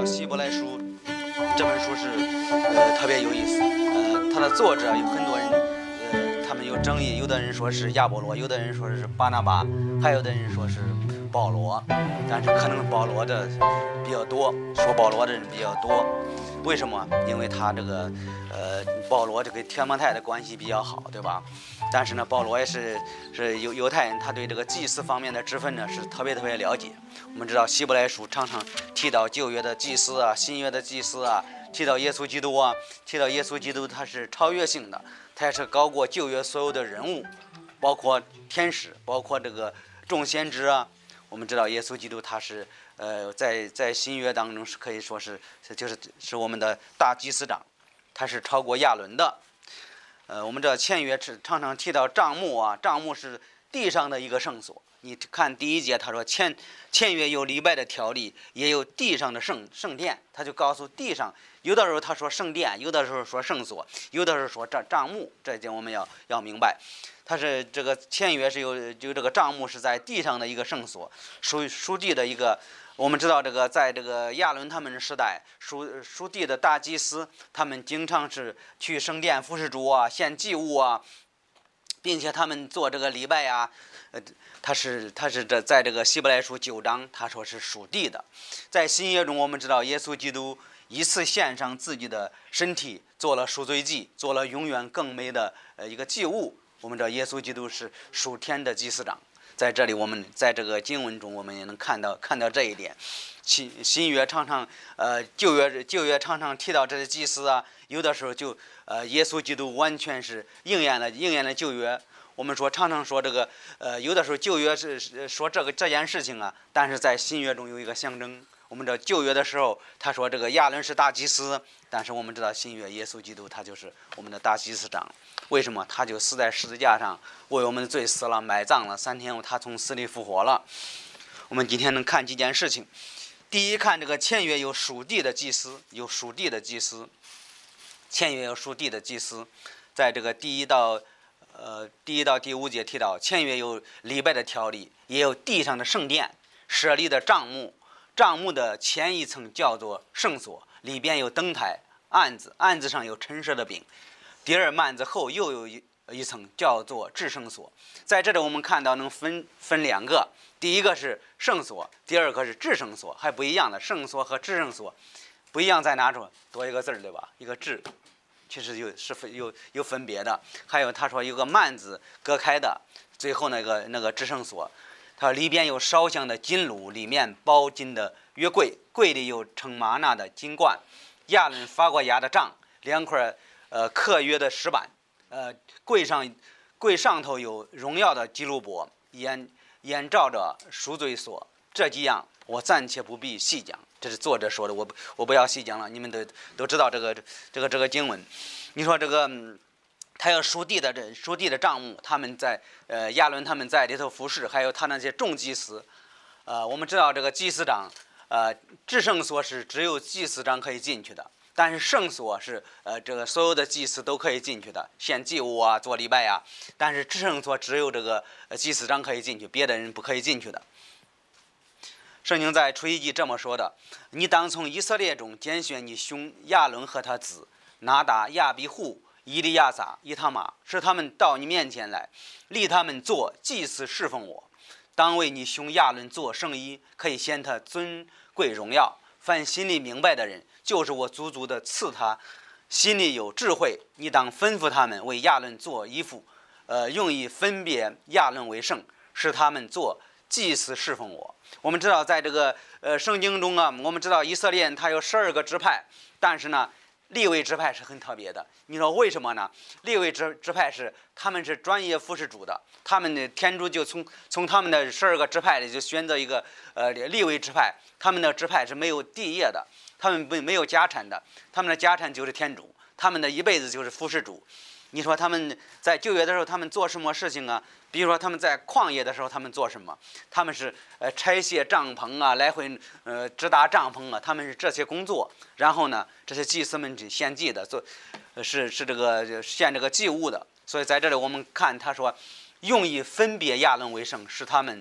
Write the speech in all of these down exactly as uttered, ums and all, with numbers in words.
希伯来书》这本书是呃特别有意思，呃，它的作者有很多人，呃，他们有争议，有的人说是亚波罗，有的人说是巴拿巴，还有的人说是保罗，但是可能保罗的比较多，说保罗的人比较多。为什么？因为他这个，呃，保罗这个天摩太的关系比较好，对吧？但是呢，保罗也是是犹犹太人，他对这个祭司方面的职分呢是特别特别了解。我们知道希伯来书常常提到旧约的祭司啊，新约的祭司啊，提到耶稣基督啊，提到耶稣基督他是超越性的，他也是高过旧约所有的人物，包括天使，包括这个众先知啊。我们知道耶稣基督他是。呃，在在新约当中是可以说是就是是我们的大祭司长，他是超过亚伦的。呃，我们知道签约是常常提到帐幕啊，帐幕是地上的一个圣所。你看第一节，他说签签约有礼拜的条例，也有地上的圣圣殿，他就告诉地上，有的时候他说圣殿，有的时候说圣所，有的时候说帐帐幕，这一点我们要要明白。它是这个签约是有就这个帐幕是在地上的一个圣所，属属地的一个。我们知道这个在这个亚伦他们时代，属属地的大祭司，他们经常是去圣殿服侍主啊，献祭物啊，并且他们做这个礼拜啊，呃，他是他是这在这个希伯来书九章，他说是属地的。在新约中，我们知道耶稣基督一次献上自己的身体，做了赎罪祭，做了永远更美的呃一个祭物。我们知道耶稣基督是属天的祭司长。在这里，我们在这个经文中，我们也能看到看到这一点。新新约常常，呃，旧约旧约常常提到这些祭司啊，有的时候就，呃，耶稣基督完全是应验了应验了旧约。我们说常常说这个，呃，有的时候旧约是说这个这件事情啊，但是在新约中有一个象征。我们知道旧约的时候，他说这个亚伦是大祭司，但是我们知道新约耶稣基督他就是我们的大祭司长。为什么？他就死在十字架上，为我们的罪死了，埋葬了，三天后他从死里复活了。我们今天能看几件事情。第一，看这个签约有属地的祭司，有属地的祭司，签约有属地的祭司，在这个第一到呃第一到第五节提到，签约有礼拜的条例，也有地上的圣殿，设立的帐幕，帐幕的前一层叫做圣所，里边有灯台、案子，案子上有陈设的饼。第二幔子后又有一一层叫做至圣所，在这里我们看到能分分两个，第一个是圣所，第二个是至圣所，还不一样的。圣所和至圣所不一样在哪处？多一个字对吧？一个至，其实有是有有分别的。还有他说有个幔子隔开的，最后那个那个至圣所，它里边有烧香的金炉，里面包金的约柜，柜里有盛玛纳的金罐，亚伦发过芽的杖，两块。呃，刻约的石板，呃，柜上柜上头有荣耀的基路伯，眼眼照着赎罪所，这几样我暂且不必细讲，这是作者说的，我不我不要细讲了，你们都都知道这个这个这个经文。你说这个，嗯、他要属地的这属地的帐幕，他们在呃亚伦他们在里头服侍，还有他那些众祭司，呃，我们知道这个祭司长，呃，至圣所是只有祭司长可以进去的。但是圣所是呃这个所有的祭司都可以进去的，献祭物啊，做礼拜啊。但是至圣所只有这个祭司长可以进去，别的人不可以进去的。圣经在出埃及记这么说的：你当从以色列中拣选你兄亚伦和他子拿达、亚比户、以利亚撒、以他玛，使他们到你面前来，立他们做祭司侍奉我。当为你兄亚伦做圣衣，可以显他尊贵荣耀。凡心里明白的人，就是我足足的赐他心里有智慧，你当吩咐他们为亚伦做衣服，呃，用以分别亚伦为圣，使他们做祭司侍奉我。我们知道在这个呃圣经中啊，我们知道以色列他有十二个支派，但是呢利未支派是很特别的。你说为什么呢？利未支支派是他们是专业服侍主的，他们的天主就从从他们的十二个支派里就选择一个呃利未支派，他们的支派是没有地业的，他们没没有家产的，他们的家产就是天主，他们的一辈子就是服侍主。你说他们在旧约的时候他们做什么事情啊？比如说他们在旷野的时候他们做什么？他们是呃拆卸帐篷啊，来回呃支搭帐篷啊，他们是这些工作。然后呢，这些祭司们是献祭的，做是是这个献这个祭物的。所以在这里我们看他说，用以分别亚伦为圣，使他们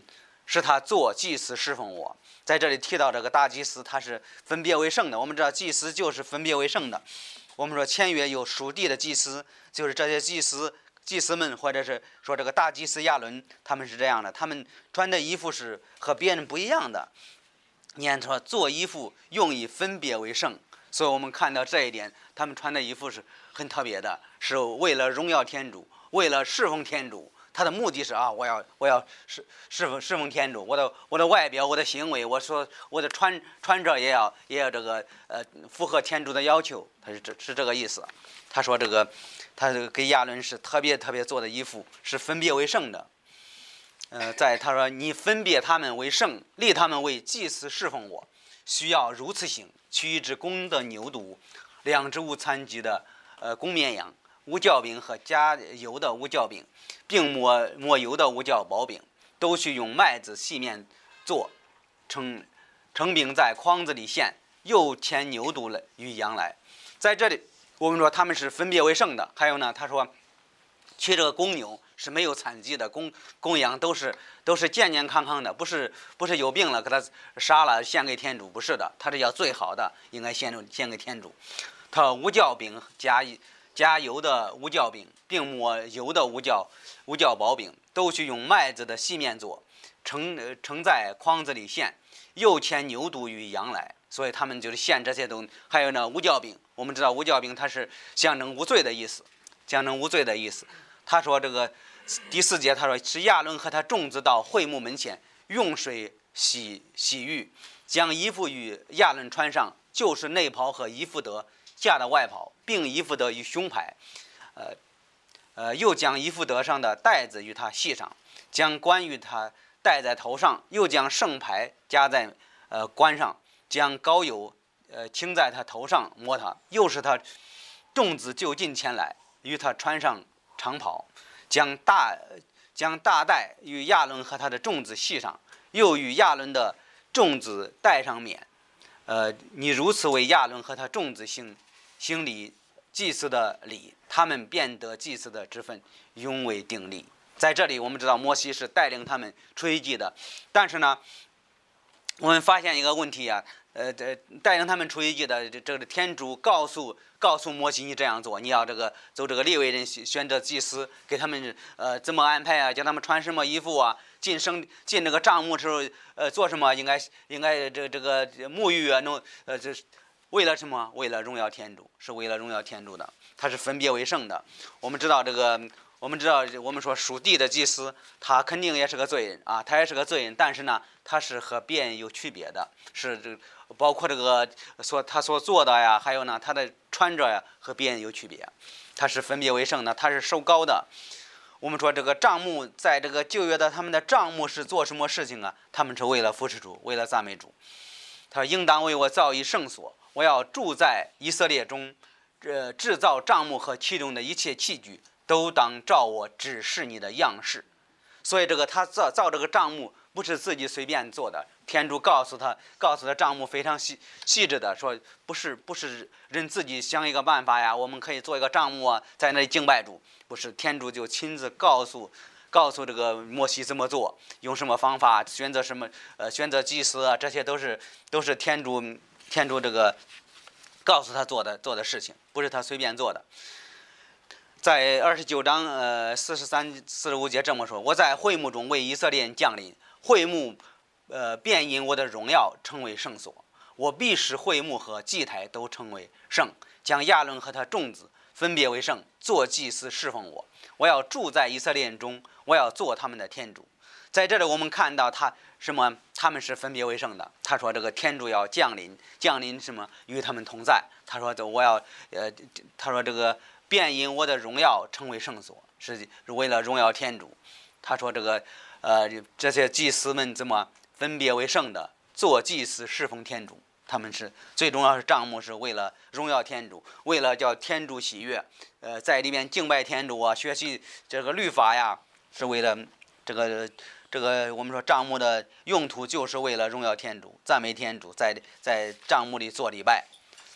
使他做祭司侍奉我。在这里提到这个大祭司，他是分别为圣的。我们知道祭司就是分别为圣的。我们说前约有属地的祭司，就是这些祭司祭司们，或者是说这个大祭司亚伦，他们是这样的，他们穿的衣服是和别人不一样的。你看说做衣服用以分别为圣，所以我们看到这一点，他们穿的衣服是很特别的，是为了荣耀天主，为了侍奉天主。他的目的是啊，我要我要侍侍奉侍奉天主，我的我的外表，我的行为，我说我的穿穿着也要也要这个呃符合天主的要求，他是这是这个意思。他说这个他这个给亚伦是特别特别做的衣服，是分别为圣的。呃，在他说你分别他们为圣，立他们为祭司侍奉我，需要如此行：取一只公的牛犊，两只无残疾的呃公绵羊，无酵饼和加油的无酵饼，并抹抹油的无酵薄饼，都需用麦子细面做，成成饼在筐子里献，又牵牛犊了与羊来。在这里我们说他们是分别为圣的。还有呢，他说取这个公牛是没有残疾的，公公羊都是都是健健康康的，不是不是有病了给他杀了献给天主，不是的，他是要最好的，应该献献给天主。他无酵饼加加油的无酵饼，并抹油的无酵无酵薄饼，都需用麦子的细面做，盛盛在筐子里献，又牵牛犊与羊来。所以他们就是献这些东西。还有呢，无酵饼，我们知道无酵饼它是象征无罪的意思，象征无罪的意思。他说这个第四节，他说是亚伦和他众子到会幕门前，用水洗洗浴，将衣服与亚伦穿上，就是内袍和衣服得下的外袍，并衣服得与胸牌，呃呃，又将衣服得上的带子与他系上，将冠与他戴在头上，又将圣牌加在呃冠上，将膏油呃倾在他头上摸他，又使他众子就近前来，与他穿上长袍，将大将大带与亚伦和他的众子系上，又与亚伦的众子戴上冕。呃，你如此为亚伦和他众子行行礼祭司的礼，他们便得祭司的职分，永为定例。在这里我们知道摩西是带领他们出埃及的，但是呢我们发现一个问题啊，呃，带领他们出埃及的这个天主告诉告诉摩西，你这样做，你要这个走这个利未人选择祭司，给他们呃怎么安排啊？叫他们穿什么衣服啊？进圣进这个帐幕时候，呃，做什么？应该应该这这个沐浴啊，弄呃这为了什么？为了荣耀天主，是为了荣耀天主的，他是分别为圣的。我们知道这个。我们知道，我们说属地的祭司，他肯定也是个罪人啊，他也是个罪人，但是呢，他是和别人有区别的，是这包括这个所他所做的呀，还有呢，他的穿着呀，和别人有区别，他是分别为圣的，他是受膏的。我们说这个帐幕，在这个旧约的他们的帐幕是做什么事情啊？他们是为了服侍主，为了赞美主。他说：“应当为我造一圣所，我要住在以色列中，呃，制造帐幕和其中的一切器具。”都当照我指示你的样式。所以这个他造造这个帐幕不是自己随便做的，天主告诉他告诉他帐幕非常细细致的说，不是不是人自己想一个办法呀，我们可以做一个帐幕啊，在那里敬拜主，不是，天主就亲自告诉告诉这个摩西怎么做，用什么方法，选择什么呃选择祭司啊，这些都是都是天主天主这个告诉他做的做的事情，不是他随便做的。在二十九章呃四十三四十五节这么说：我在会幕中为以色列人降临，会幕呃便因我的荣耀成为圣所，我必使会幕和祭台都成为圣，将亚伦和他众子分别为圣，做祭司侍奉我。我要住在以色列人中，我要做他们的天主。在这里我们看到他什么？他们是分别为圣的。他说这个天主要降临，降临什么？与他们同在。他说我要呃，他说这个。便因我的荣耀成为圣所，是为了荣耀天主。他说这个呃这些祭司们怎么分别为圣的，做祭司侍奉天主，他们是最重要是帐幕是为了荣耀天主，为了叫天主喜悦，呃在里面敬拜天主啊，学习这个律法呀，是为了这个这个我们说帐幕的用途就是为了荣耀天主，赞美天主，在在帐幕里做礼拜。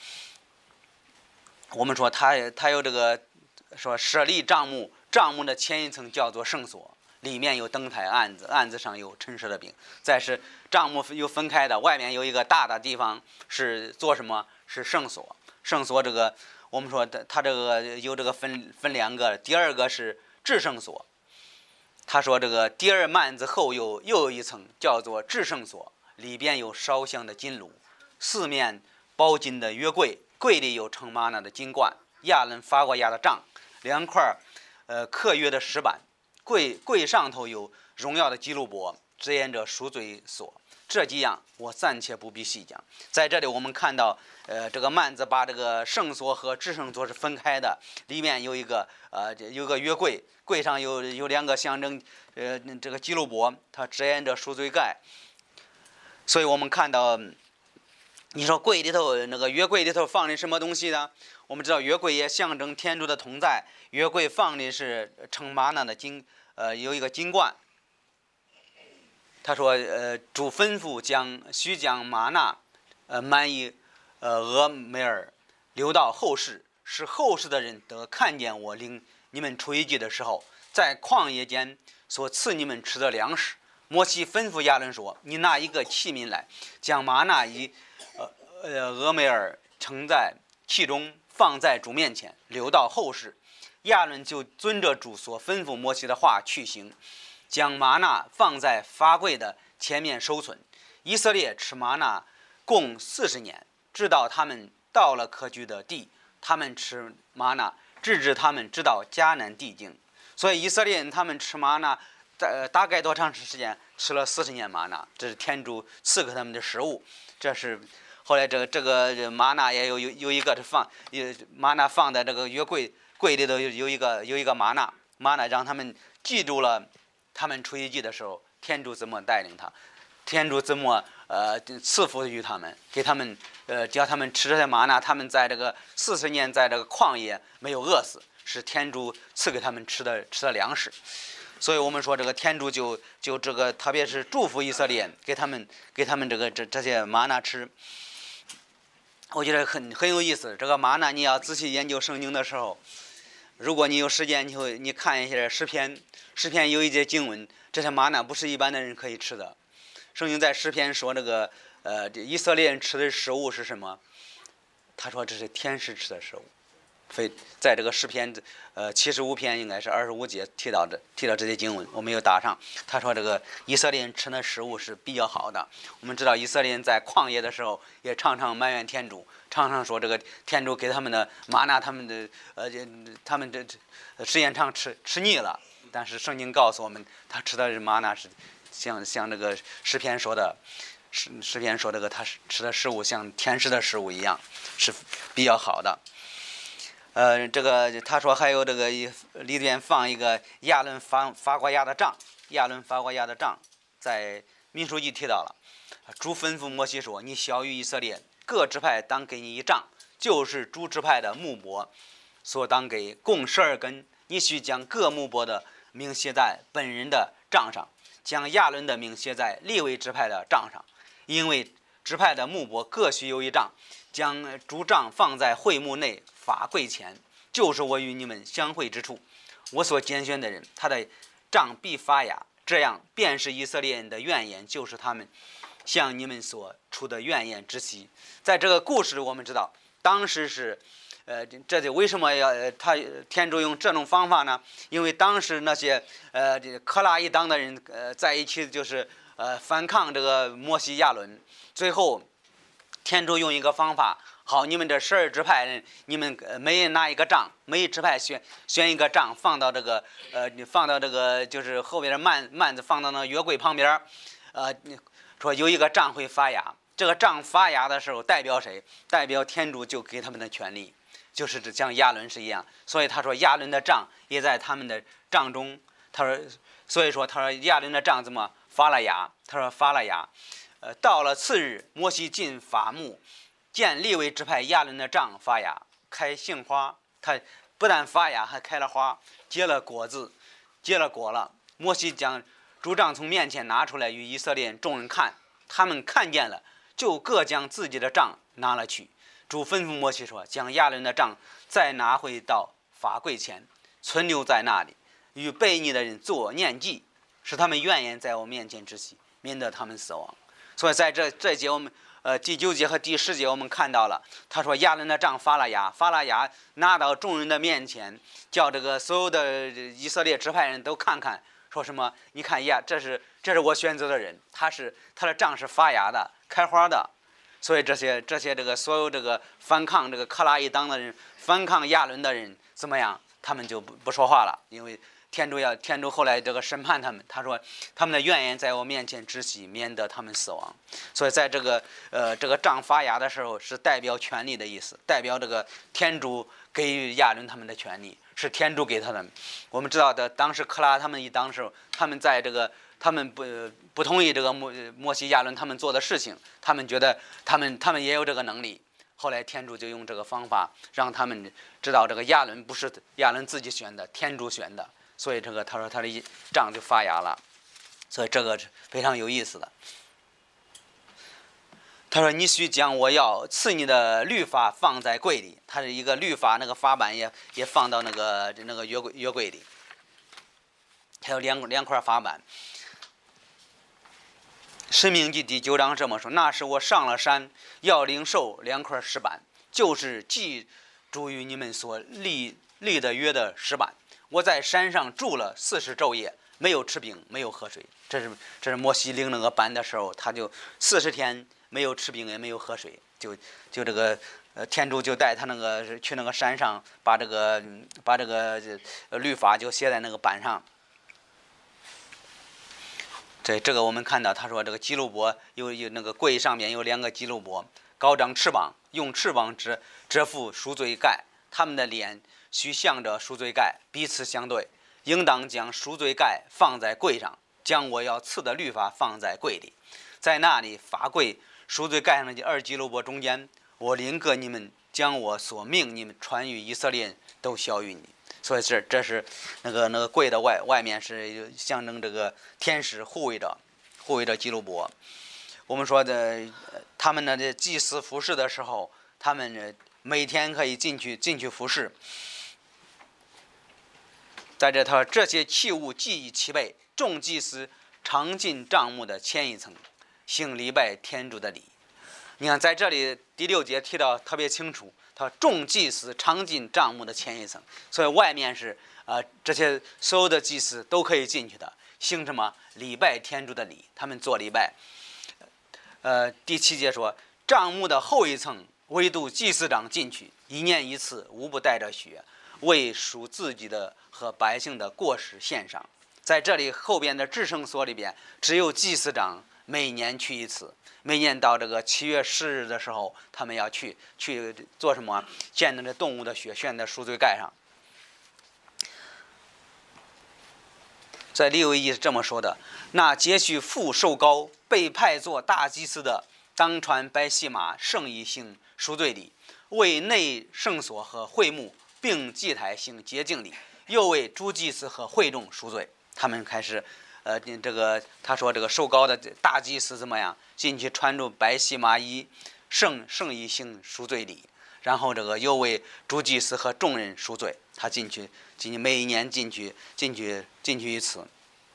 我们说他他有这个说设立帐幕，帐幕的前一层叫做圣所， 里面有灯台案子，案子上有陈设的饼。再是帐幕又分开的，外面有一个大的地方是做什么？是圣所。圣所这个我们说它这个有这个分分两个，第二个是至圣所。他说这个第二幔子后有又有一层叫做至圣所，里边有烧香的金炉，四面包金的约柜，柜里有盛玛纳的金罐，亚伦发过芽的杖，两块呃刻约的石板，柜柜上头有荣耀的基路伯，指引着赎罪所。这几样我暂且不必细讲。在这里我们看到，呃，这个幔子把这个圣所和至圣所是分开的，里面有一个呃有个约柜，柜上有有两个象征，呃，这个基路伯，它指引着赎罪盖。所以我们看到，你说柜里头那个约柜里头放的什么东西呢？我们知道约柜也象征天主的同在，约柜放的是盛玛纳的金，呃，有一个金罐。他说：“呃，主吩咐将须将玛纳，呃，满以，呃，俄梅尔留到后世，使后世的人得看见我领你们出埃及的时候，在旷野间所赐你们吃的粮食。”摩西吩咐亚伦说：“你拿一个器皿来，将玛纳以，呃呃，俄梅尔盛在器中，放在主面前，留到后世。”亚伦就遵着主所吩咐摩西的话去行。将玛纳放在法柜的前面收存。以色列吃玛纳共四十年，直到他们到了可居的地。他们吃玛纳，直至他们知道迦南地境。所以以色列人他们吃玛纳，呃，大概多长时间？吃了四十年玛纳，这是天主赐给他们的食物。这是后来这个这个玛纳也有有有一个是放，玛纳放在这个约柜柜里头有有一个有一个玛纳，玛纳让他们记住了。他们出埃及的时候，天主怎么带领他？天主怎么呃赐福于他们，给他们呃叫他们吃这些玛纳，他们在这个四十年在这个旷野没有饿死，是天主赐给他们吃的吃的粮食。所以我们说这个天主就就这个特别是祝福以色列，给他们给他们这个这这些玛纳吃。我觉得很很有意思。这个玛纳你要仔细研究圣经的时候，如果你有时间，你会你看一下诗篇。诗篇有一节经文，这些玛纳不是一般的人可以吃的。圣经在诗篇说这个呃以色列人吃的食物是什么？他说这是天使吃的食物。非在这个诗篇呃七十五篇应该是二十五节提到的提到这些经文，我没有打上。他说这个以色列人吃的食物是比较好的。我们知道以色列人在旷野的时候也常常埋怨天主，常常说这个天主给他们的玛纳，他们的呃他们这时间长吃吃腻了。但是圣经告诉我们，他吃的玛纳是像像这个诗篇说的，诗诗篇说这个他吃的食物像天使的食物一样，是比较好的。呃，这个他说还有这个里边放一个亚伦发发过芽的杖，亚伦发过芽的杖，在民书记提到了。主吩咐摩西说：“你小于以色列各支派当给你一杖，就是诸支派的木帛所当给，共十二根。你须将各木帛的名写在本人的杖上，将亚伦的名写在利未支派的杖上，因为支派的木帛各须有一杖。将主杖放在会幕内法柜前，就是我与你们相会之处。我所拣选的人，他的杖必发芽，这样便是以色列人的怨言，就是他们向你们所出的怨言之息。”在这个故事我们知道，当时是呃，这就为什么要他天主用这种方法呢？因为当时那些呃科拉一党的人呃在一起，就是呃反抗这个摩西亚伦。最后天主用一个方法，好，你们这十二支派人，你们每人拿一个杖，每一支派选选一个杖，放到这个呃放到这个就是后边的幔幔子放到那约柜旁边，呃说有一个杖会发芽。这个杖发芽的时候代表谁？代表天主就给他们的权利。就是像亚伦是一样，所以他说亚伦的杖也在他们的杖中。他说，所以说他说亚伦的杖怎么发了芽？他说发了芽。呃，到了次日，摩西进法幕，见利未支派亚伦的杖发芽，开杏花。他不但发芽，还开了花，结了果子，结了果了。摩西将主杖从面前拿出来，与以色列众人看，他们看见了，就各将自己的杖拿了去。主吩咐摩西说：“将亚伦的杖再拿回到法柜前，存留在那里，与悖逆的人做念记， 使他们怨言在我面前止息，免得他们死亡。所以在这这节我们呃第九节和第十节我们看到了，他说亚伦的杖发了芽，发了芽拿到众人的面前，叫这个所有的以色列支派人都看看，说什么？你看呀，这是这是我选择的人，他是他的杖是发芽的，开花的。所以这些这些这个所有这个反抗这个克拉一党的人，反抗亚伦的人怎么样？他们就不不说话了，因为天主要天主后来这个审判他们，他说他们的怨言在我面前止息，免得他们死亡。所以在这个呃这个杖发芽的时候，是代表权力的意思，代表这个天主给予亚伦他们的权利，是天主给他们。我们知道的，当时克拉他们一当时候，他们在这个他们不不同意这个摩摩西亚伦他们做的事情，他们觉得他们他们也有这个能力。后来天主就用这个方法让他们知道，这个亚伦不是亚伦自己选的，天主选的。所以这个他说他的杖就发芽了，所以这个是非常有意思的。他说：“你须将我要赐你的律法放在柜里。”他是一个律法，那个法版也也放到那个那个约柜约柜里。还有两两块法版。申命记第九章这么说：“那时我上了山，要领受两块石板，就是记住于你们所立立的约的石板。我在山上住了四十昼夜，没有吃饼，没有喝水。”这是这是摩西领那个板的时候，他就四十天没有吃饼，也没有喝水，就就这个呃天主就带他那个去那个山上，把这个把这个呃律法就写在那个板上。对，这个我们看到，他说这个基路伯有有那个柜上面有两个基路伯，高张翅膀，用翅膀遮遮覆赎罪盖，他们的脸须向着赎罪盖，彼此相对。应当将赎罪盖放在柜上，将我要赐的律法放在柜里，在那里法柜赎罪盖上的二基路伯中间，我领个你们，将我所命你们传于以色列都晓谕你。所以这这是那个那个柜的外外面是象征这个天使护卫着护卫着基路伯。我们说的他们的祭司服侍的时候，他们每天可以进去进去服侍。在这他这些器物记忆其备，众祭司常进帐幕的前一层，行礼拜天主的礼。你看在这里第六节提到特别清楚，他众祭司常进帐幕的前一层，所以外面是呃这些所有的祭司都可以进去的，行什么礼拜天主的礼，他们做礼拜。呃，第七节说，帐幕的后一层唯独祭司长进去，一年一次，无不带着血，为赎自己的和百姓的过失献上。在这里后边的至圣所里边，只有祭司长每年去一次，每年到这个七月十日的时候，他们要去去做什么？见那动物的血炫在赎罪盖上。在利未记是这么说的：那接续父受膏被派做大祭司的，当穿白细麻，圣衣行赎罪礼，为内圣所和会幕并祭台行洁净礼，又为诸祭司和会众赎罪。他们开始呃，这个他说这个受膏的大祭司怎么样？进去穿着白细麻衣，圣圣衣行赎罪礼，然后这个又为诸祭司和众人赎罪。他进去进去每一年进去进去进去一次。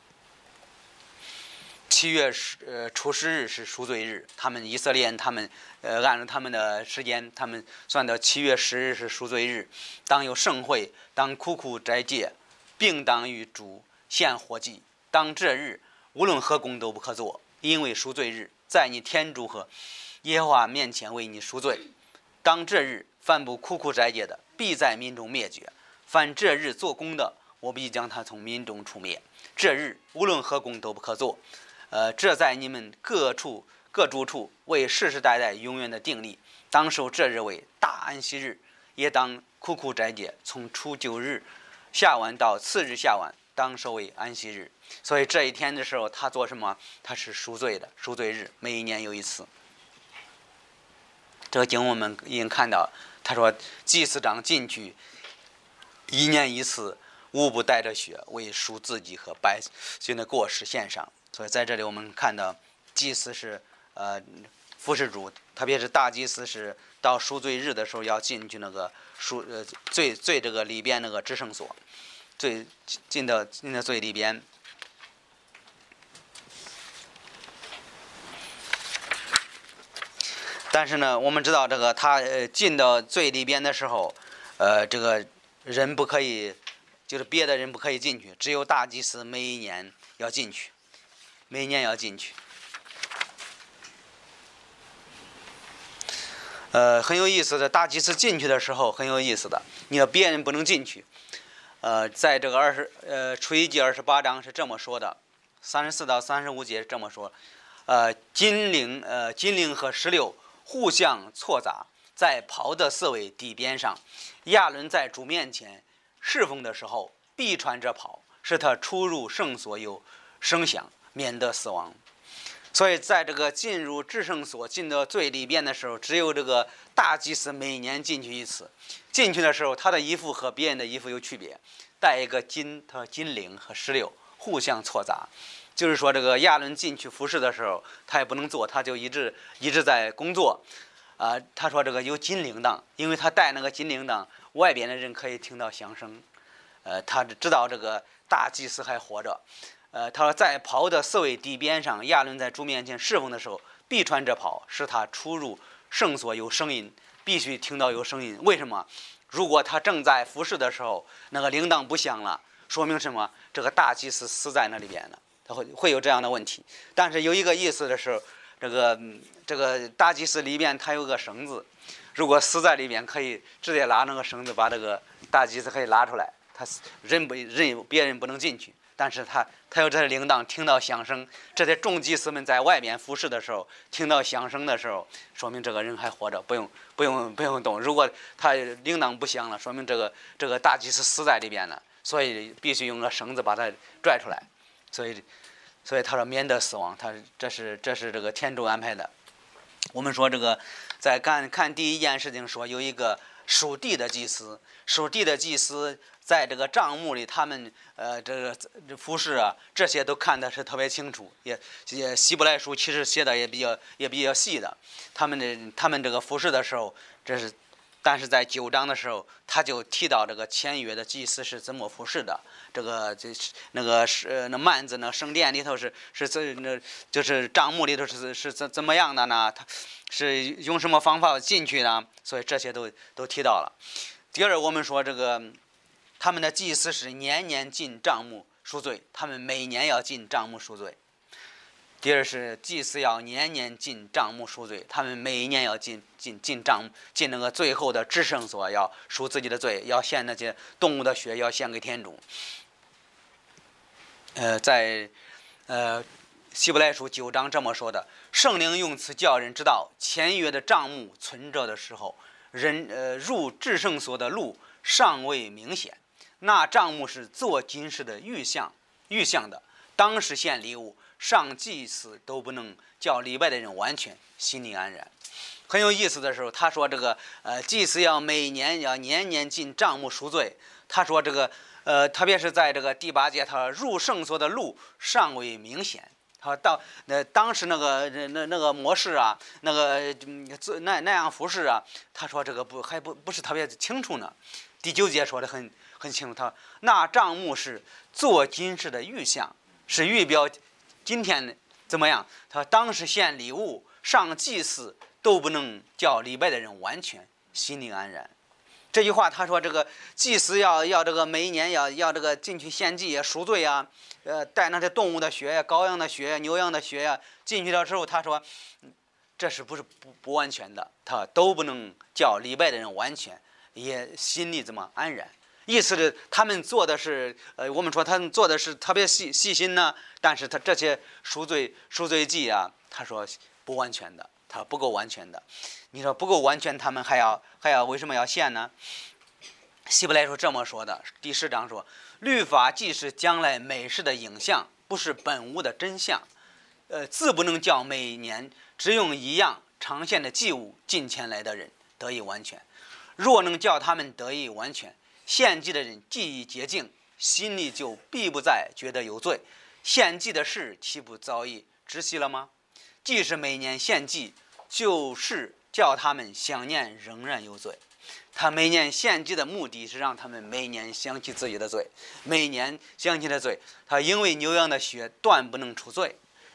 七月十呃初十日是赎罪日，他们以色列人他们呃按照他们的时间，他们算到七月十日是赎罪日。当有盛会，当苦苦斋戒，并当与主献火祭。当这日无论何工都不可做，因为赎罪日在你天主和耶和华面前为你赎罪。当这日凡不苦苦斋戒的，必在民中灭绝；凡这日做工的，我必将他从民中除灭。这日无论何工都不可做。呃，这在你们各处各住处为世世代代永远的定例。当守这日为大安息日，也当苦苦斋戒，从初九日下晚到次日下晚，当守为安息日。所以这一天的时候，他做什么？他是赎罪的，赎罪日，每一年有一次。这个经我们已经看到，他说祭司长进去一年一次，无不带着血，为赎自己和百姓的过失献上。所以在这里我们看到，祭司是呃服侍主，特别是大祭司是到赎罪日的时候要进去那个赎呃最最这个里边那个至圣所，最进到进到最里边。 但是呢，我们知道这个他呃进到最里边的时候，呃，这个人不可以，就是别的人不可以进去，只有大祭司每一年要进去，每年要进去。呃，很有意思的，大祭司进去的时候很有意思的，你要别人不能进去。呃，在这个二十呃出埃及二十八章是这么说的，三十四到三十五节是这么说，呃，金铃呃金铃和石榴互相错杂，在袍的四围底边上。亚伦在主面前侍奉的时候，必穿着袍，使他出入圣所有声响，免得死亡。所以在这个进入至圣所进到最里边的时候，只有这个大祭司每年进去一次。进去的时候，他的衣服和别人的衣服有区别，带一个金他金铃和石榴互相错杂，就是说这个亚伦进去服侍的时候，他也不能坐，他就一直一直在工作。啊、呃，他说这个有金铃铛，因为他带那个金铃铛，外边的人可以听到响声。呃，他知道这个大祭司还活着。呃，他说在袍的四围底边上，亚伦在主面前侍奉的时候，必穿着袍，使他出入圣所有声音，必须听到有声音。为什么？如果他正在服侍的时候，那个铃铛不响了，说明什么？这个大祭司死在那里边了，他会会有这样的问题。但是有一个意思的是，这个这个大祭司里边他有个绳子，如果死在里边，可以直接拉那个绳子把这个大祭司可以拉出来，他人不人别人不能进去。但是他他有这铃铛，听到响声，这些众祭司们在外面服侍的时候，听到响声的时候，说明这个人还活着，不用不用不用动。如果他铃铛不响了，说明这个这个大祭司死在里边了，所以必须用个绳子把他拽出来。所以所以他说免得死亡，他这是这是这个天主安排的。我们说这个在看看第一件事情说有一个属地的祭司，属地的祭司。在这个帐幕里，他们呃这个服饰啊，这些都看的是特别清楚，也也希伯来书其实写的也比较也比较细的。他们的他们这个服饰的时候，这是，但是在九章的时候，他就提到这个签约的祭司是怎么服侍的。这个这那个是那幔子呢，圣殿里头是是这那就是帐幕里头是是怎怎么样的呢？他是用什么方法进去呢？所以这些都都提到了。第二，我们说这个。他们的祭司是年年进帐幕赎罪，他们每年要进帐幕赎罪。第二是祭司要年年进帐幕赎罪，他们每一年要进进进帐幕，进那个最后的至圣所，要赎自己的罪，要献那些动物的血，要献给天主。呃，在呃希伯来书九章这么说的：圣灵用此叫人知道，签约的帐幕存着的时候，人呃入至圣所的路尚未明显。那帐幕是做金饰的预象，预象的。当时献礼物，上祭司都不能叫礼拜的人完全心里安然。很有意思的时候，他说这个呃祭司要每年要年年进帐幕赎罪。他说这个呃特别是在这个第八节，他入圣所的路尚未明显。他到呃当时那个那那个模式啊，那个那那样服饰啊，他说这个不还不不是特别清楚呢。第九节说的很很清楚，他那帐幕是做金饰的预象，是预表今天怎么样？他当时献礼物上祭祀都不能叫礼拜的人完全心里安然。这句话他说这个祭司要要这个每一年要要这个进去献祭啊赎罪啊，呃带那些动物的血呀、羔羊的血呀、牛羊的血呀进去了之后，他说这是不是不不完全的？他都不能叫礼拜的人完全也心里怎么安然？意思是他们做的是，呃，我们说他们做的是特别细细心呢，但是他这些赎罪赎罪祭啊，他说不完全的，他不够完全的。你说不够完全，他们还要还要为什么要献呢？希伯来书这么说的，第十章说，律法既是将来美事的影像，不是本物的真相，呃，自不能叫每年只用一样常献的祭物进前来的人得以完全。若能叫他们得以完全，献祭的人既已洁净，心里就必不再觉得有罪，献祭的事岂不早已知悉了吗？既是每年献祭，就是叫他们想念仍然有罪。他每年献祭的目的是让他们每年想起自己的罪，每年想起的罪。他因为牛羊的血断不能除罪，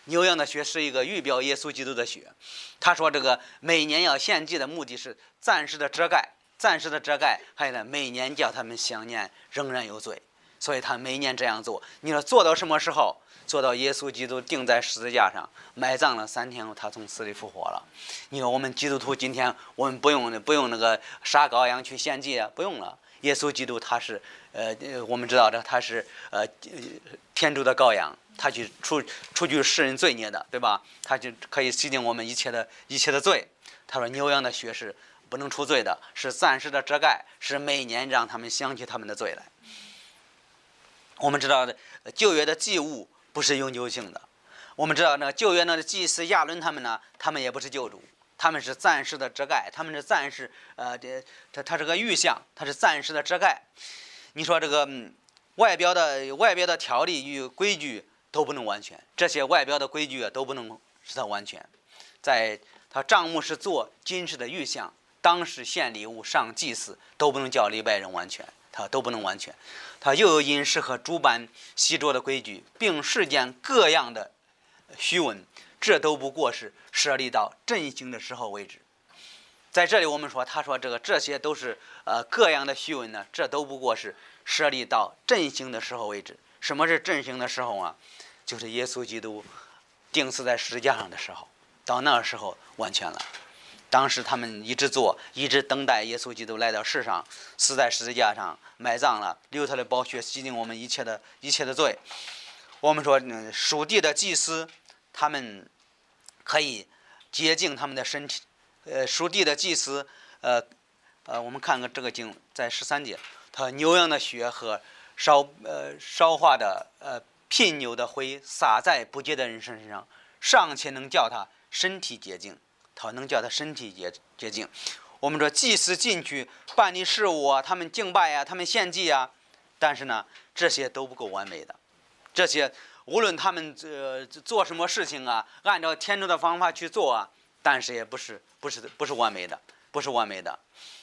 牛羊的血是一个预表耶稣基督的血。他说这个每年要献祭的目的是暂时的遮盖，暂时的遮盖，还有呢，每年叫他们想念仍然有罪，所以他每年这样做。你说做到什么时候？做到耶稣基督钉在十字架上，埋葬了三天后，他从死里复活了。你说我们基督徒今天我们不用不用那个杀羔羊去献祭啊，不用了。耶稣基督他是呃，我们知道的他是呃天主的羔羊，他去除除去世人罪孽的，对吧？他就可以洗净我们一切的一切的罪。他说牛羊的血是不能除罪的，是暂时的遮盖，是每年让他们想起他们的罪来。我们知道的旧约的祭物不是永久性的，我们知道呢，旧约呢的祭司亚伦他们呢，他们也不是救主，他们是暂时的遮盖，他们是暂时呃，这他他是个预象，他是暂时的遮盖。你说这个、嗯、外表的外表的条例与规矩都不能完全，这些外表的规矩都不能使它完全。在他帐幕是做金饰的预象，当时献礼物上祭祀都不能叫礼拜人完全，他都不能完全。他又有饮食和诸般习着的规矩，并世间各样的虚文，这都不过是设立到振兴的时候为止。在这里我们说，他说这个这些都是呃各样的虚文呢，这都不过是设立到振兴的时候为止。什么是振兴的时候啊？就是耶稣基督钉死在十字架上的时候，到那时候完全了。当时他们一直做，一直等待耶稣基督来到世上，死在十字架上，埋葬了，流他的宝血洗净我们一切的一切的罪。我们说，嗯，属地的祭司，他们可以洁净他们的身体。呃，属地的祭司，呃，呃，我们看看这个经，在十三节，他牛羊的血和烧呃烧化的呃牝牛的灰撒在不洁的人身上，尚且能叫他身体洁净。他能叫他身体洁洁净。我们说祭司进去办理事务啊，他们敬拜啊，他们献祭啊，但是呢，这些都不够完美的。这些无论他们呃做什么事情啊，按照天主的方法去做啊，但是也不是不是不是完美的，不是完美的。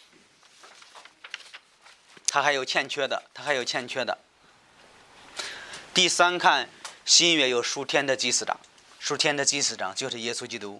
他还有欠缺的，他还有欠缺的。第三，看新约有属天的祭司长，属天的祭司长就是耶稣基督。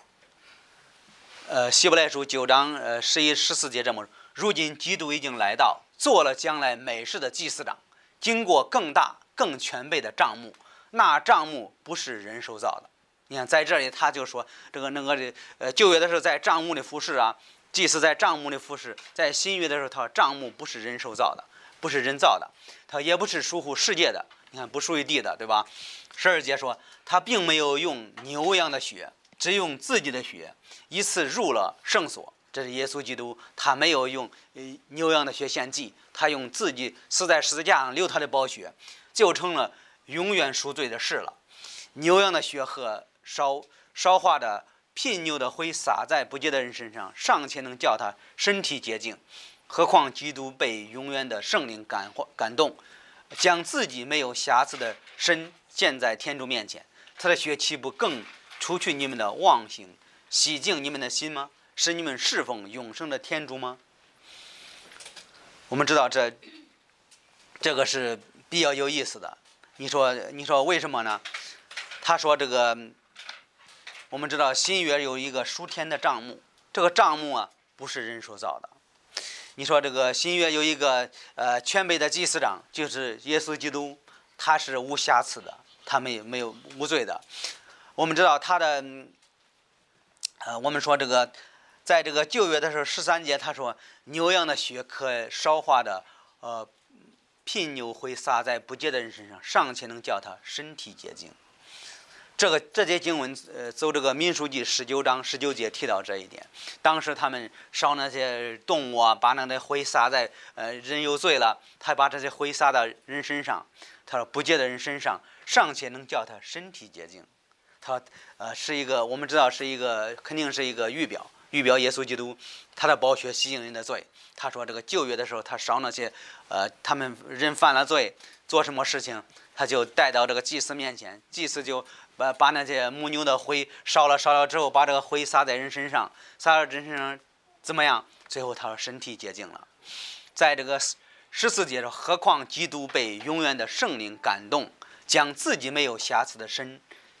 呃，希伯来书九章呃十一十四节这么说：如今基督已经来到，做了将来美事的祭司长，经过更大更全备的帐幕，那帐幕不是人手造的。你看在这里他就说这个那个呃旧约的时候在帐幕里服侍啊，祭司在帐幕里服侍；在新约的时候，他说帐幕不是人手造的，不是人造的，他也不是属乎世界的，你看不属于地的，对吧？十二节说他并没有用牛羊的血，只用自己的血一次入了圣所。这是耶稣基督，他没有用牛羊的血献祭，他用自己死在十字架上流他的宝血，就成了永远赎罪的事了。牛羊的血和烧烧化的牝牛的灰撒在不洁的人身上，尚且能叫他身体洁净，何况基督被永远的圣灵感感动，将自己没有瑕疵的身献在天主面前，他的血岂不更除去你们的妄行，洗净你们的心吗？使你们侍奉永生的天主吗？我们知道这这个是比较有意思的。你说你说为什么呢？他说这个我们知道新约有一个属天的帐幕，这个帐幕啊不是人所造的。你说这个新约有一个呃全备的祭司长，就是耶稣基督，他是无瑕疵的，他没有没有无罪的。我们知道他的呃我们说这个在这个旧约的时候十三节他说牛羊的血可烧化的呃牝牛会撒在不洁的人身上，尚且能叫他身体洁净。这个这节经文，呃，走这个民数记十九章十九节提到这一点。当时他们烧那些动物啊，把那个灰撒在呃人有罪了，他把这些灰撒到人身上，他说不洁的人身上，尚且能叫他身体洁净。他呃是一个，我们知道是一个，肯定是一个预表，预表耶稣基督，他的宝血洗净人的罪。他说这个旧约的时候，他烧那些呃他们人犯了罪，做什么事情，他就带到这个祭司面前，祭司就把把那些母牛的灰烧了，烧了之后，把这个灰撒在人身上，撒在人身上怎么样？最后他说身体洁净了。在这个十四节说，何况基督被永远的圣灵感动，将自己没有瑕疵的身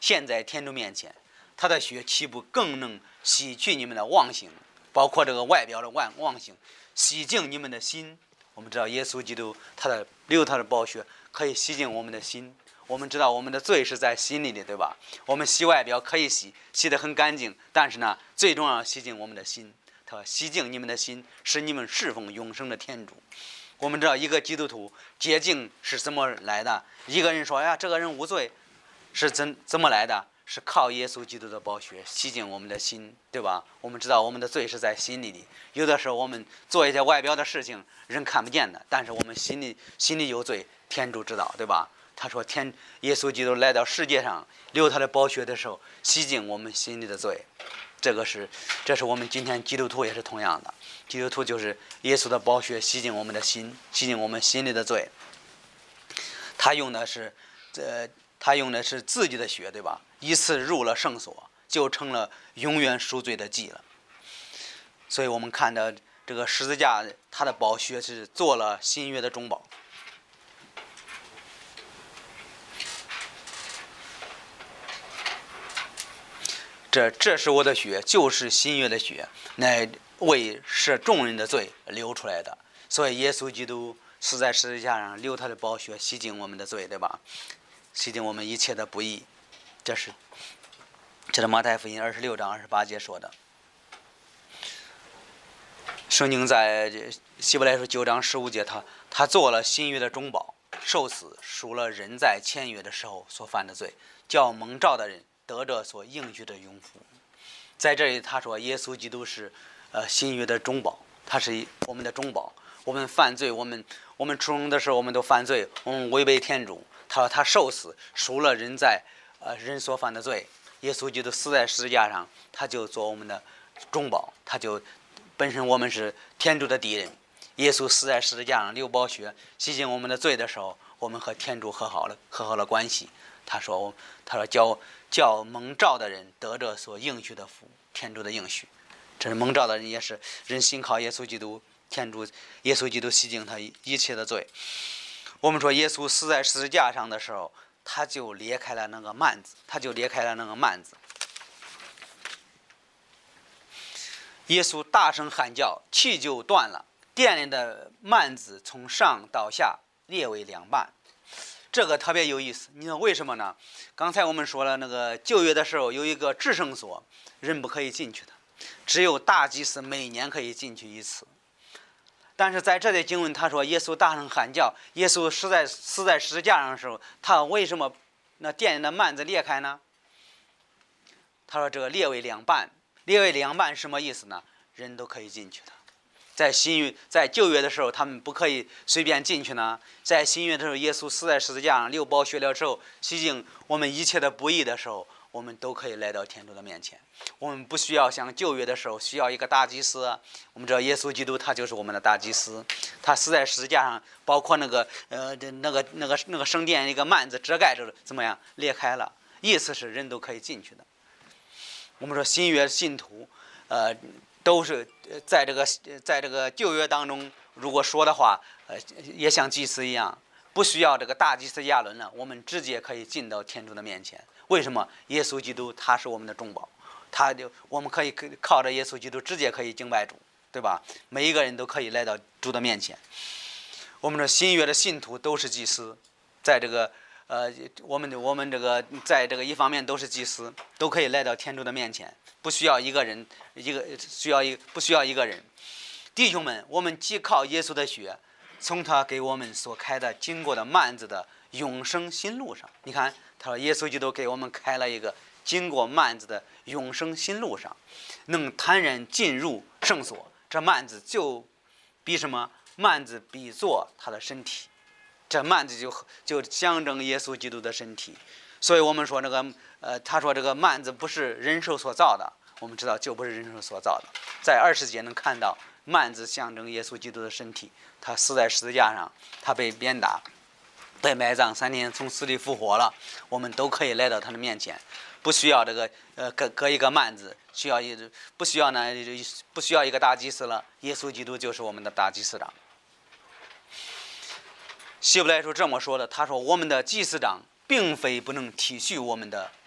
献在天主面前，他的血岂不更能洗去你们的妄行，包括这个外表的妄妄行，洗净你们的心。我们知道耶稣基督他的流他的宝血可以洗净我们的心。我们知道我们的罪是在心里的，对吧？我们洗外表可以洗，洗得很干净，但是呢，最重要洗净我们的心。他洗净你们的心，使你们侍奉永生的天主。我们知道一个基督徒洁净是怎么来的？一个人说呀，这个人无罪，是怎怎么来的？是靠耶稣基督的宝血洗净我们的心，对吧？我们知道我们的罪是在心里的。有的时候我们做一些外表的事情，人看不见的，但是我们心里心里有罪，天主知道，对吧？他说天耶稣基督来到世界上流他的宝血的时候，洗净我们心里的罪。这个是这是我们今天基督徒也是同样的，基督徒就是耶稣的宝血洗净我们的心，洗净我们心里的罪。他用的是呃他用的是自己的血，对吧？一次入了圣所，就成了永远赎罪的祭了。所以我们看到这个十字架，他的宝血是做了新约的中保。这这是我的血，就是新约的血，乃为赦众人的罪流出来的。所以耶稣基督是在十字架上流他的宝血，洗净我们的罪，对吧？洗净我们一切的不义。这是这是马太福音二十六章二十八节说的。圣经在希伯来书九章十五节，他他做了新约的中保，受死赎了人在签约的时候所犯的罪，叫蒙召的人得着所应许的永福。在这里他说耶稣基督是呃新约的中保，他是我们的中保。我们犯罪，我们我们出生的时候我们都犯罪，我们违背天主。他说他受死赎了人在呃人所犯的罪。耶稣基督死在十字架上，他就做我们的中保，他就本身我们是天主的敌人。耶稣死在十字架上流宝血洗净我们的罪的时候，我们和天主和好了和好了关系。他说他说叫叫蒙召的人得着所应许的福，天主的应许。这是蒙召的人也是人信靠耶稣基督，天主耶稣基督洗净他一切的罪。我们说耶稣死在十字架上的时候，他就裂开了那个幔子，他就裂开了那个幔子。耶稣大声喊叫，气就断了，殿里的幔子从上到下裂为两半。这个特别有意思，你知道为什么呢？刚才我们说了，那个旧约的时候有一个至圣所，人不可以进去的，只有大祭司每年可以进去一次。但是在这里经文他说耶稣大声喊叫，耶稣死在死在十字架上的时候，他为什么那殿里的幔子裂开呢？他说这个裂为两半，裂为两半什么意思呢？人都可以进去的。在新约在旧约的时候他们不可以随便进去呢，在新约的时候耶稣死在十字架上流宝血了之后，洗净我们一切的不义的时候，我们都可以来到天主的面前。我们不需要像旧约的时候需要一个大祭司。我们知道耶稣基督他就是我们的大祭司，他死在十字架上，包括那个呃那个那个那个圣殿一个幔子遮盖着怎么样裂开了，意思是人都可以进去的。我们说新约信徒呃都是在这个在这个旧约当中，如果说的话呃也像祭司一样，不需要这个大祭司亚伦了，我们直接可以进到天主的面前。为什么？耶稣基督他是我们的中保，他就我们可以靠着耶稣基督直接可以敬拜主，对吧？每一个人都可以来到主的面前。我们说新约的信徒都是祭司，在这个呃我们我们这个在这个一方面都是祭司，都可以来到天主的面前，不需要一个人一个需要一不需要一个人。弟兄们，我们既靠耶稣的血，从他给我们所开的经过的幔子的永生新路上，你看他说耶稣基督给我们开了一个经过幔子的永生新路上，能坦然进入圣所。这幔子就比什么？幔子比作他的身体，这幔子就就象征耶稣基督的身体。所以我们说这个呃，他说这个幔子不是人手所造的，我们知道就不是人手所造的。在二十节能看到幔子象征耶稣基督的身体，他死在十字架上，他被鞭打，被埋葬，三天从死里复活了，我们都可以来到他的面前，不需要这个呃隔隔一个幔子，需要一不需要呢不需要一个大祭司了，耶稣基督就是我们的大祭司长。希伯来书这么说的，他说我们的祭司长并非不能体恤我们的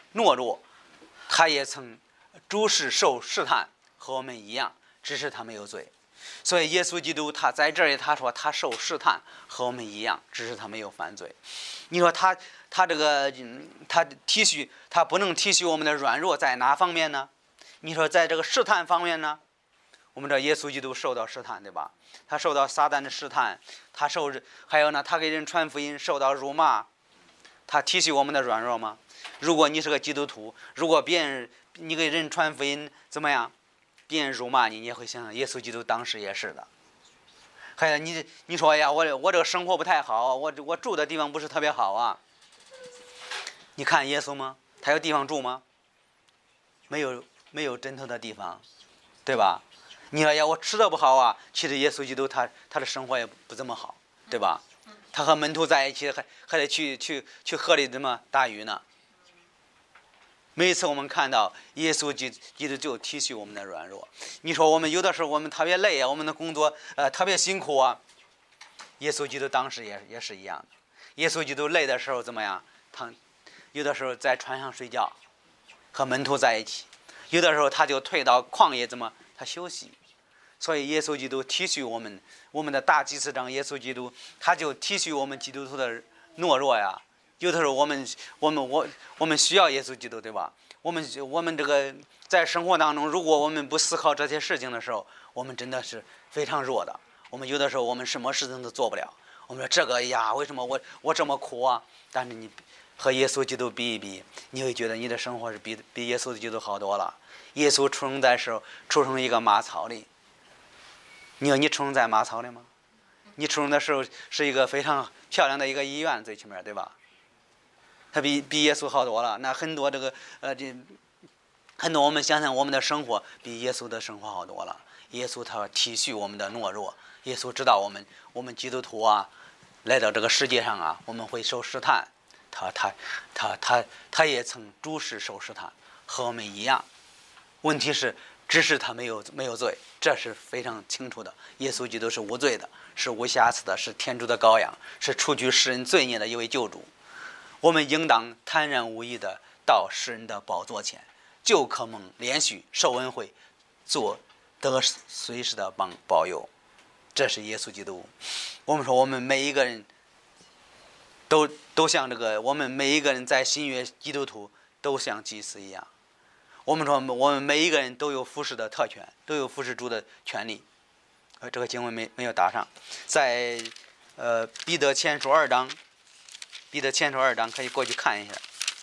懦弱，他也曾诸事受试探，和我们一样，只是他没有罪。所以耶稣基督他在这里他说他受试探和我们一样，只是他没有犯罪。你说他他这个他体恤他不能体恤我们的软弱在哪方面呢？你说在这个试探方面呢？我们知道耶稣基督受到试探，对吧？他受到撒旦的试探，他受还有呢，他给人传福音受到辱骂，他体恤我们的软弱吗？如果你是个基督徒，如果别人你给人传福音怎么样？别人辱骂你，你也会想想耶稣基督当时也是的。还有你你说呀，我我这个生活不太好，我我住的地方不是特别好啊。你看耶稣吗？他有地方住吗？没有没有枕头的地方，对吧？你说呀，我吃的不好啊，其实耶稣基督他他的生活也不怎么好，对吧？他和门徒在一起还还得去去去河里怎么打鱼呢？每一次我们看到耶稣基基督就体恤我们的软弱。你说我们有的时候我们特别累啊，我们的工作呃特别辛苦啊，耶稣基督当时也也是一样的。耶稣基督累的时候怎么样？他有的时候在船上睡觉，和门徒在一起；有的时候他就退到旷野，怎么他休息。所以耶稣基督体恤我们，我们的大祭司长耶稣基督，他就体恤我们基督徒的懦弱呀。有的时候我们我们我我们需要耶稣基督，对吧？我们我们这个在生活当中，如果我们不思考这些事情的时候，我们真的是非常弱的。我们有的时候我们什么事情都做不了。我们说这个呀，为什么我我这么苦啊？但是你和耶稣基督比一比，你会觉得你的生活是比比耶稣基督好多了。耶稣出生在时候出生一个马槽里，你说你出生在马槽里吗？你出生的时候是一个非常漂亮的一个医院，最起码对吧？他比比耶稣好多了。那很多这个呃这很多我们想想我们的生活比耶稣的生活好多了。耶稣他体恤我们的懦弱，耶稣知道我们我们基督徒啊来到这个世界上啊，我们会受试探，他他他他他也曾诸事受试探，和我们一样。问题是只是他没有没有罪，这是非常清楚的。耶稣基督是无罪的，是无瑕疵的，是天主的羔羊，是除去世人罪孽的一位救主。我们应当坦然无疑的到世人的宝座前，就可蒙连续受恩惠，做得随时的帮保佑。这是耶稣基督。我们说我们每一个人都都像这个，我们每一个人在新约基督徒都像祭司一样。我们说我们每一个人都有服侍的特权，都有服侍主的权利。呃，这个经文没没有打上，在呃彼得前书二章。彼得前书二章可以过去看一下。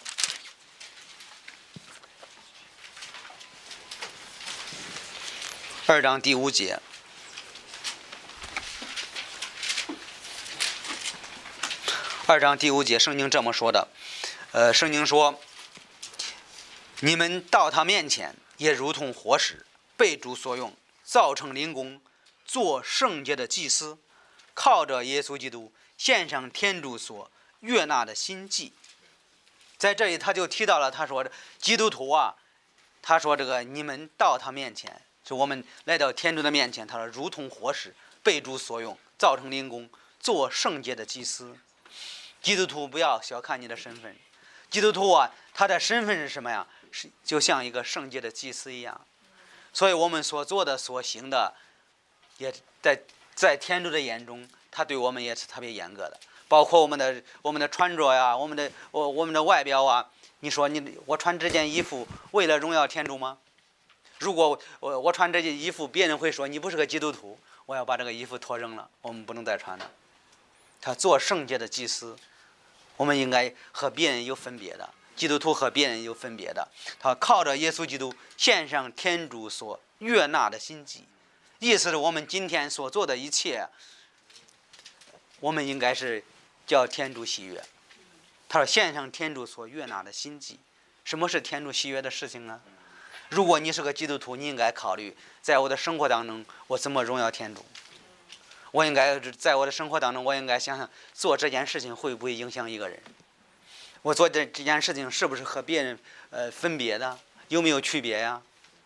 二章第五节，二章第五节，圣经这么说的，呃，圣经说：“你们到他面前，也如同活石，被主所用，造成灵宫，做圣洁的祭司，靠着耶稣基督，献上天主所悦纳的心祭。”在这里他就提到了，他说基督徒啊，他说这个你们到他面前，是我们来到天主的面前，他说如同活石，被主所用，造成灵宫，做圣洁的祭司。基督徒不要小看你的身份，基督徒啊，他的身份是什么呀？是就像一个圣洁的祭司一样。所以我们所做的所行的，也在在天主的眼中，他对我们也是特别严格的。包括我们的我们的穿着呀，我们的我我们的外表啊。你说你我穿这件衣服为了荣耀天主吗？如果我我穿这件衣服，别人会说你不是个基督徒，我要把这个衣服脱扔了，我们不能再穿了。他做圣洁的祭司，我们应该和别人有分别的，基督徒和别人有分别的。他靠着耶稣基督献上天主所悦纳的心祭，意思是我们今天所做的一切，我们应该是叫天主喜悦。他说献上天主所悦纳的心祭。什么是天主喜悦的事情呢？如果你是个基督徒，你应该考虑在我的生活当中我怎么荣耀天主。我应该在我的生活当中，我应该想想做这件事情会不会影响一个人，我做这这件事情是不是和别人呃分别的，有没有区别呀？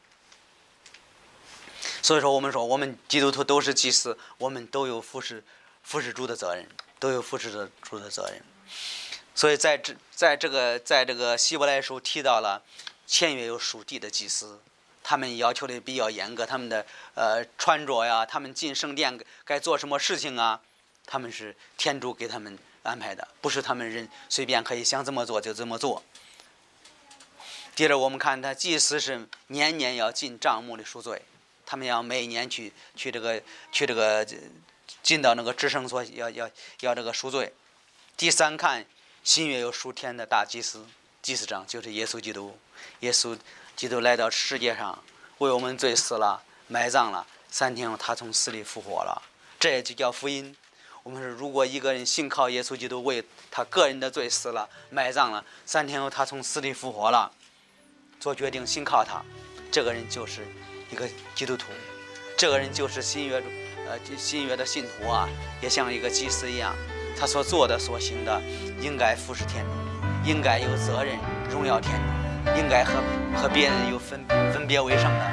所以说我们说我们基督徒都是祭司，我们都有服侍服侍主的责任，都有服侍主的责任。 所以在这在这个在这个希伯来书提到了前约有属地的祭司，他们要求的比较严格，他们的呃穿着呀，他们进圣殿该做什么事情啊，他们是天主给他们安排的，不是他们人随便可以想怎么做就怎么做。接着我们看他祭司是年年要进帐幕里赎罪，他们要每年去去这个去这个进到那个至圣所，要要要这个赎罪。第三，看新约有属天的大祭司，祭司长就是耶稣基督，耶稣基督来到世界上为我们罪死了，埋葬了，三天后他从死里复活了，这也就叫福音。我们说，如果一个人信靠耶稣基督为他个人的罪死了，埋葬了，三天后他从死里复活了，做决定信靠他，这个人就是一个基督徒，这个人就是新约呃新约的信徒啊，也像一个祭司一样，他所做的所行的应该服侍天主，应该有责任荣耀天主，应该和和别人有分分别为圣的。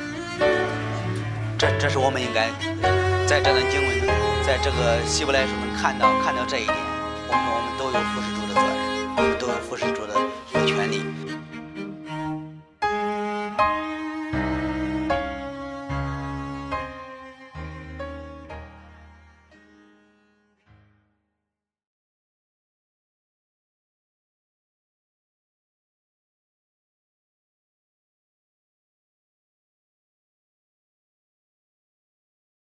这这是我们应该在这段经文，在这个希伯来书能看到看到这一点，我们我们都有服侍主的责任，我们都有服侍主的一个权利。